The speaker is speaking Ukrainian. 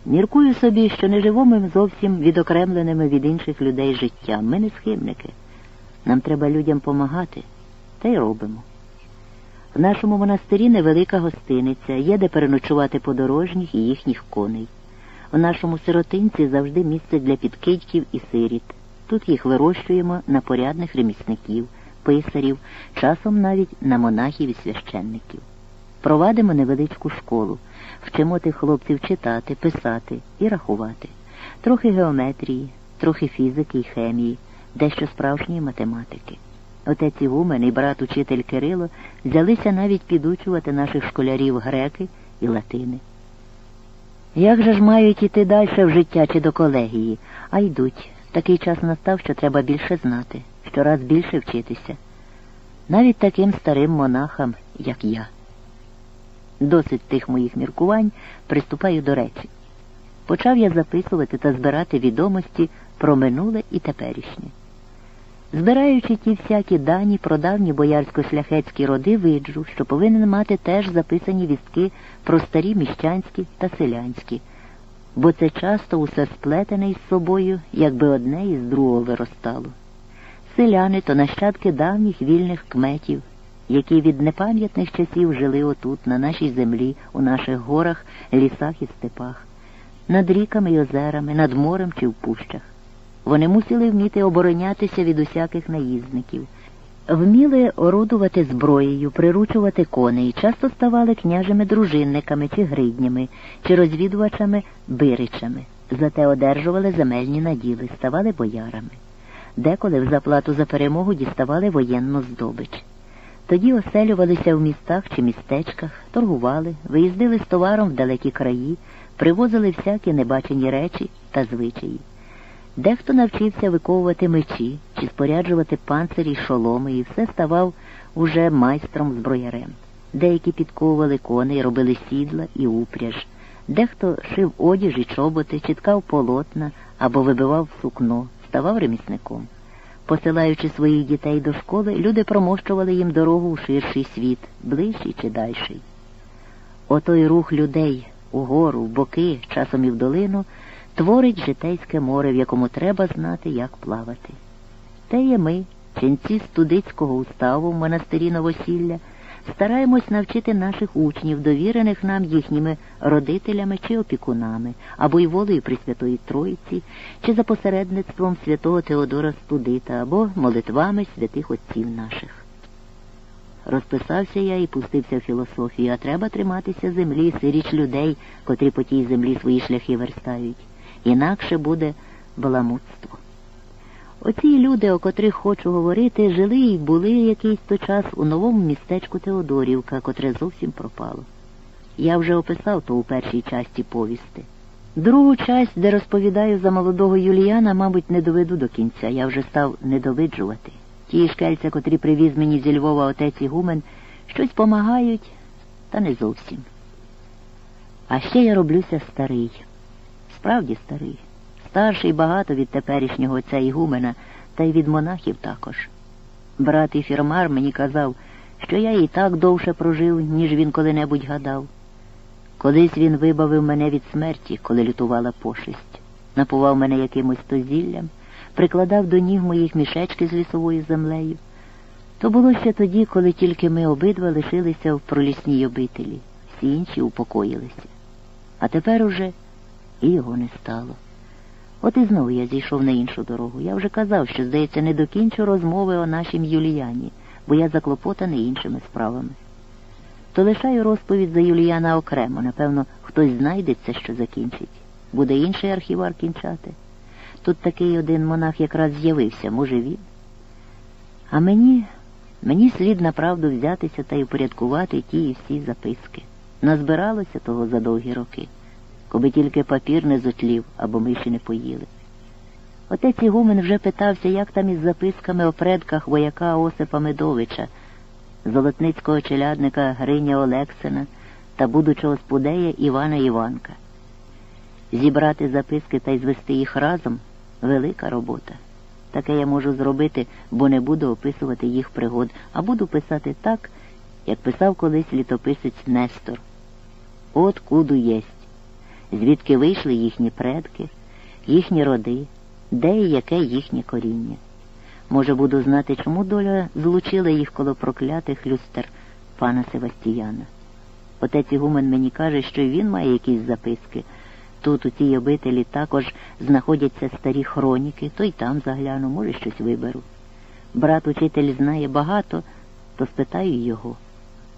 Міркую собі, що не живемо ми зовсім відокремленими від інших людей життям. Ми не схибники. Нам треба людям помагати, та й робимо. В нашому монастирі невелика гостиниця, є де переночувати подорожніх і їхніх коней. В нашому сиротинці завжди місце для підкидьків і сиріт. Тут їх вирощуємо на порядних ремісників, писарів, часом навіть на монахів і священників. Провадимо невеличку школу, вчимо тих хлопців читати, писати і рахувати. Трохи геометрії, трохи фізики і хемії, дещо справжньої математики. Отець Ігумен і брат-учитель Кирило взялися навіть підучувати наших школярів греки і латини. Як же ж мають іти далі в життя чи до колегії? А йдуть. Такий час настав, що треба більше знати, щораз більше вчитися. Навіть таким старим монахам, як я. Досить тих моїх міркувань, приступаю до речі. Почав я записувати та збирати відомості про минуле і теперішнє. Збираючи ті всякі дані про давні боярсько-шляхетські роди, виджу, що повинен мати теж записані вістки про старі міщанські та селянські, бо це часто усе сплетене із собою, якби одне із другого виростало. Селяни то нащадки давніх вільних кметів, які від непам'ятних часів жили отут, на нашій землі, у наших горах, лісах і степах, над ріками й озерами, над морем чи в пущах. Вони мусили вміти оборонятися від усяких наїзників, вміли орудувати зброєю, приручувати коней, часто ставали княжими-дружинниками чи гриднями, чи розвідувачами-биричами, зате одержували земельні наділи, ставали боярами. Деколи в заплату за перемогу діставали воєнну здобич. Тоді оселювалися в містах чи містечках, торгували, виїздили з товаром в далекі краї, привозили всякі небачені речі та звичаї. Дехто навчився виковувати мечі чи споряджувати панцирі й шоломи, і все ставав уже майстром-зброярем. Деякі підковували коней, робили сідла і упряж. Дехто шив одяж і чоботи, чіткав полотна або вибивав сукно, ставав ремісником. Посилаючи своїх дітей до школи, люди промощували їм дорогу у ширший світ, ближчий чи дальший. Отой рух людей угору, в боки, часом і в долину, творить житейське море, в якому треба знати, як плавати. Те є ми, ченці студицького уставу в монастирі Новосілля, стараємось навчити наших учнів, довірених нам їхніми родителями чи опікунами, або й волею Пресвятої Троїці, чи за посередництвом святого Теодора Студита, або молитвами святих отців наших. Розписався я і пустився в філософію, а треба триматися землі, сиріч людей, котрі по тій землі свої шляхи верстають. Інакше буде баламутство. Оці люди, о котрих хочу говорити, жили і були якийсь то час у новому містечку Теодорівка, котре зовсім пропало. Я вже описав то у першій часті повісти. Другу часть, де розповідаю за молодого Юліяна, мабуть, не доведу до кінця, я вже став недовиджувати. Ті шкельця, котрі привіз мені зі Львова отець Ігумен, щось помагають, та не зовсім. А ще я роблюся старий. Справді старий. Старший багато від теперішнього отця Ігумена, та й від монахів також. Брат Іфірмар мені казав, що я і так довше прожив, ніж він коли-небудь гадав. Колись він вибавив мене від смерті, коли лютувала пошесть. Напував мене якимось то зіллям, прикладав до ніг моїх мішечки з лісовою землею. То було ще тоді, коли тільки ми обидва лишилися в пролісній обителі, всі інші упокоїлися. А тепер уже і його не стало. От і знову я зійшов на іншу дорогу. Я вже казав, що, здається, не докінчу розмови о нашім Юліяні, бо я заклопотаний іншими справами. То лишаю розповідь за Юліяна окремо. Напевно, хтось знайдеться, що закінчить. Буде інший архівар кінчати. Тут такий один монах якраз з'явився, може він. А мені слід направду взятися та й упорядкувати ті і всі записки. Назбиралося того за довгі роки. Коби тільки папір не зотлів, або ми ще не поїли. Отець Ігумен вже питався, як там із записками о предках вояка Осипа Медовича, золотницького челядника Гриня Олексина та будучого спудея Івана Іванка. Зібрати записки та й звести їх разом – велика робота. Таке я можу зробити, бо не буду описувати їх пригод, а буду писати так, як писав колись літописець Нестор. От куду єсть. звідки вийшли їхні предки, їхні роди, де і яке їхнє коріння. Може, буду знати, чому доля злучила їх коло проклятих люстер пана Севастіяна. Отець Ігумен мені каже, що й він має якісь записки. Тут, у цій обителі, також знаходяться старі хроніки, то й там загляну, може, щось виберу. Брат-учитель знає багато, то спитаю його.